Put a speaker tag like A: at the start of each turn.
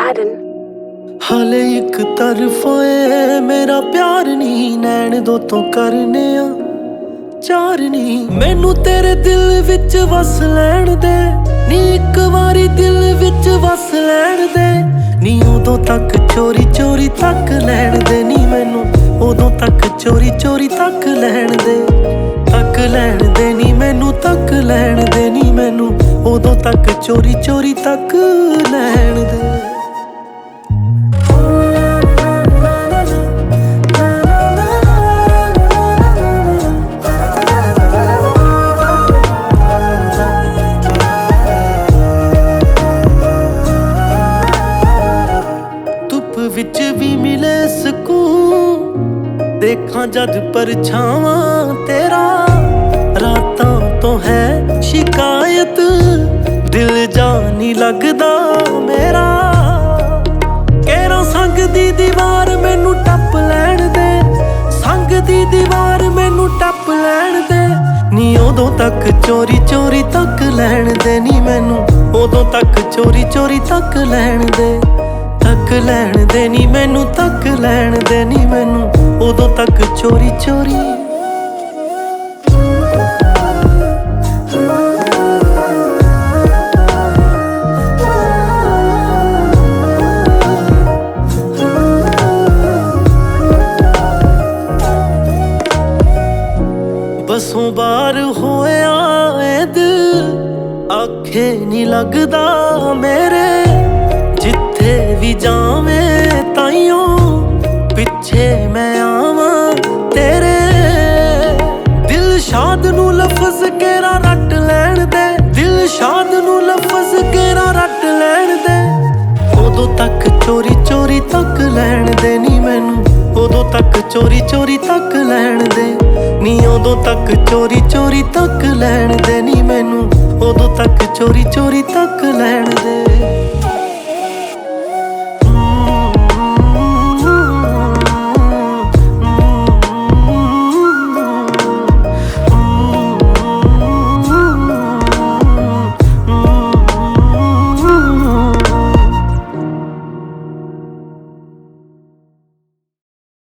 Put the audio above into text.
A: Aladdin।
B: ਹਾਲੇ ਇੱਕ ਤਰਫਾ ਏ ਮੇਰਾ ਪਿਆਰ ਨੀ, ਨੈਣ ਦੋ ਤੋਂ ਕਰਨੇ ਆ ਚਾਰ ਨੀ। ਮੈਨੂੰ ਤੇਰੇ ਦਿਲ ਵਿੱਚ ਵਸ ਲੈਣ ਦੇ ਨੀ, ਇੱਕ ਵਾਰੀ ਦਿਲ ਵਿੱਚ ਵਸ ਲੈਣ ਦੇ ਨੀ। ਉਦੋਂ ਤੱਕ ਚੋਰੀ ਚੋਰੀ ਤੱਕ ਲੈਣ ਦੇ ਨੀ ਮੈਨੂੰ, ਉਦੋਂ ਤੱਕ ਚੋਰੀ ਚੋਰੀ ਤੱਕ ਲੈਣ ਦੇ। ਤੱਕ ਲੈਣ ਦੇ ਨੀ ਮੈਨੂੰ, ਤੱਕ ਲੈਣ ਦੇ ਨੀ ਮੈਨੂੰ, ਉਦੋਂ ਤੱਕ ਚੋਰੀ ਚੋਰੀ ਤੱਕ ਲੈਣ ਦੇ। ਵਿੱਚ ਵੀ ਮਿਲੇ ਸਕੂਨ, ਦੇਖਾਂ ਜਦ ਪਰਛਾਵਾਂ ਤੇਰਾ। ਰਾਤਾਂ ਤੋਂ ਹੈ ਸ਼ਿਕਾਇਤ, ਦਿਲ ਜਾ ਨੀ ਲੱਗਦਾ ਮੇਰਾ। ਕਹਿਰਾਂ ਸੰਗ ਦੀ ਦੀਵਾਰ ਮੈਨੂੰ ਟੱਪ ਲੈਣ ਦੇ, ਸੰਗ ਦੀ ਦੀਵਾਰ ਮੈਨੂੰ ਟੱਪ ਲੈਣ ਦੇ ਨੀ। ਉਦੋਂ ਤੱਕ ਚੋਰੀ ਚੋਰੀ ਤੱਕ ਲੈਣ ਦੇ ਨੀ ਮੈਨੂੰ, ਉਦੋਂ ਤੱਕ ਚੋਰੀ ਚੋਰੀ ਤੱਕ ਲੈਣ ਦੇ। ਤੱਕ ਲੈਣ ਦੇ ਨੀ ਮੈਨੂੰ, ਤੱਕ ਲੈਣ ਦੇ ਨੀ ਮੈਨੂੰ, ਉਦੋਂ ਤੱਕ ਚੋਰੀ ਚੋਰੀ। ਬਸੋਂ ਬਾਹਰ ਹੋਇਆ ਏ ਦਿਲ, ਆਖੇ ਨੀ ਲੱਗਦਾ ਮੇਰੇ। ਜਿੱਥੇ ਵੀ ਜਾਵੇਂ ਤਾਈਓ ਪਿੱਛੇ ਮੈਂ ਆਵਾਂ ਤੇਰੇ। ਦਿਲਸ਼ਾਦ ਨੂੰ ਲਫ਼ਜ਼ ਕੇਰਾ ਰੱਟ ਲੈਣ ਦੇ, ਦਿਲਸ਼ਾਦ ਨੂੰ ਲਫ਼ਜ਼ ਕੇਰਾ ਰੱਟ ਲੈਣ ਦੇ। ਉਦੋਂ ਤੱਕ ਚੋਰੀ ਚੋਰੀ ਤੱਕ ਲੈਣ ਦੇ ਨੀ ਮੈਨੂੰ, ਉਦੋਂ ਤੱਕ ਚੋਰੀ ਚੋਰੀ ਤੱਕ ਲੈਣ ਦੇ ਨੀ। ਉਦੋਂ ਤੱਕ ਚੋਰੀ ਚੋਰੀ ਤੱਕ ਲੈਣ ਦੇ ਨੀ ਮੈਨੂੰ, ਉਦੋਂ ਤੱਕ ਚੋਰੀ ਚੋਰੀ ਤੱਕ ਲੈਣ ਦੇ।